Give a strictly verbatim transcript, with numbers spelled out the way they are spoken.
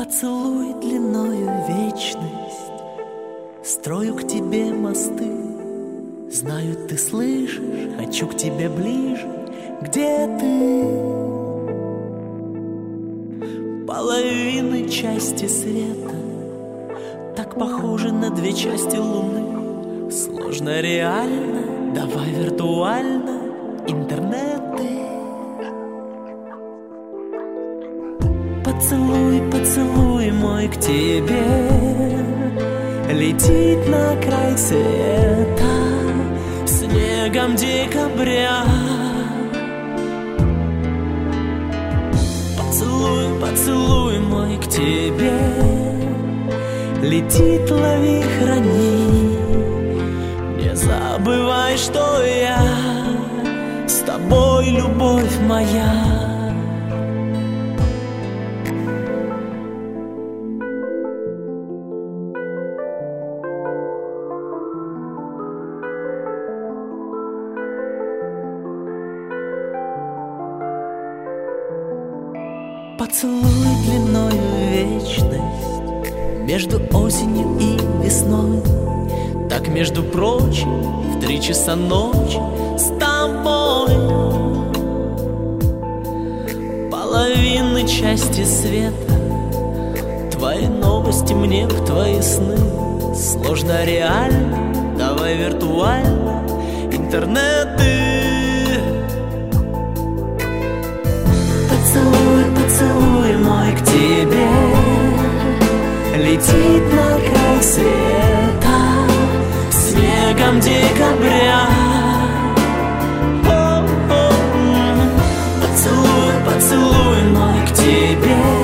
Поцелуй длиною вечность, строю к тебе мосты. Знаю, ты слышишь, хочу к тебе ближе. Где ты? Половины части света так похожи на две части луны. Сложно реально, давай виртуально. Интернеты. Поцелуй, поцелуй мой к тебе летит на край света снегом декабря. Поцелуй, поцелуй мой к тебе летит, лови, храни. Не забывай, что я с тобой, любовь моя. Поцелуй длиною вечность между осенью и весной. Так, между прочим, в три часа ночи с тобой. Половины части света, твои новости мне в твои сны. Сложно реально, давай виртуально. Интернеты. Поцелуй, поцелуй мой к тебе летит на край света снегом декабря. О-о-о. Поцелуй, поцелуй мой к тебе